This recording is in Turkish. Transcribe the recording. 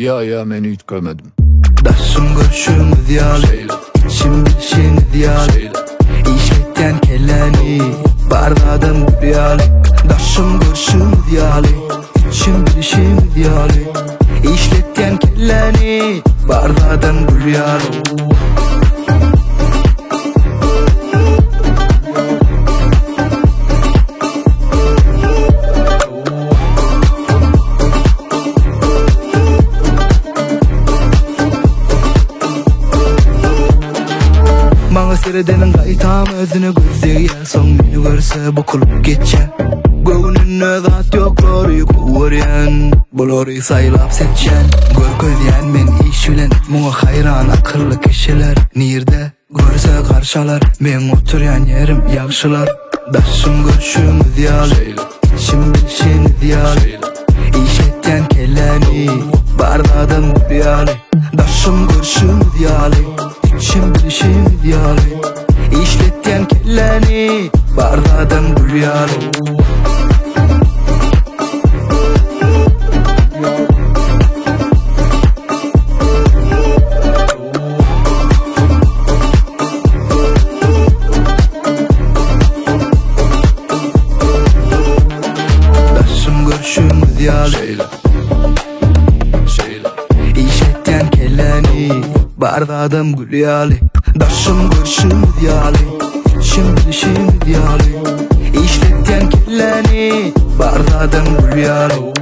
Ya meni ütkömedim. Daşım görüşümüz yalı, içim bilişiniz yalı. İşletten kelleni, bardadım yalı. Daşım görüşümüz yalı, içim bilişiniz yalı. İşletten kelleni, bardadım yalı. Bana seredenin gaytam özünü gözleyen son beni görse bokulup geçen. Göğünün zat yok orayı kovuren, bolorayı saylap seçen. Gör közyen men iş bilen, muğa hayran akıllı kişiler. Nirde görse karşalar, men oturyan yerim yakşılar. Daşım görüşümüz yalı, içim bilişiniz yalı. İşetten kelleni, bardadım yalı. Daşım görüşümüz yalı, İçim bilişiniz yalı. İşletten kelleni, bardadım gül yalı. Daşım görüşümüz yalı, İşetten kelleni, bardadım gül yalı. Daşım görüşümüz yalı, içim bilişiniz yalı. İşletten kelleni, bardadım gül yalı.